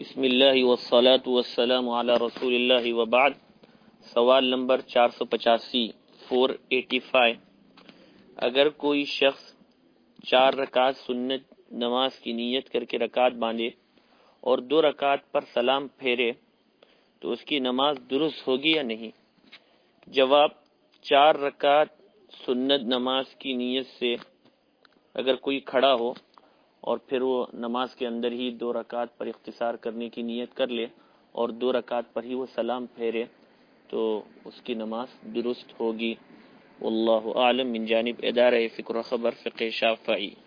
बिस्मिल्लाहि वस्सलातु वस्सलामु अला रसूलिल्लाहि व बाद। सवाल नंबर 485 485। अगर कोई शख्स 4 रकात सुन्नत नमाज की नीयत करके रकात बांधे और 2 रकात पर सलाम फेरे तो उसकी नमाज दुरुस्त होगी या नहीं? जवाब, 4 रकात सुन्नत नमाज की नीयत से अगर कोई खड़ा हो और फिर वो नमाज के अंदर ही 2 रकात पर इख्तिसार करने की नीयत कर ले और 2 रकात पर ही वो सलाम फेरे तो उसकी नमाज दुरुस्त होगी। वल्लाहु आलम। मिन जानिब इदारा फ़िक्र ख़बर फ़िक़्ह शाफ़ई।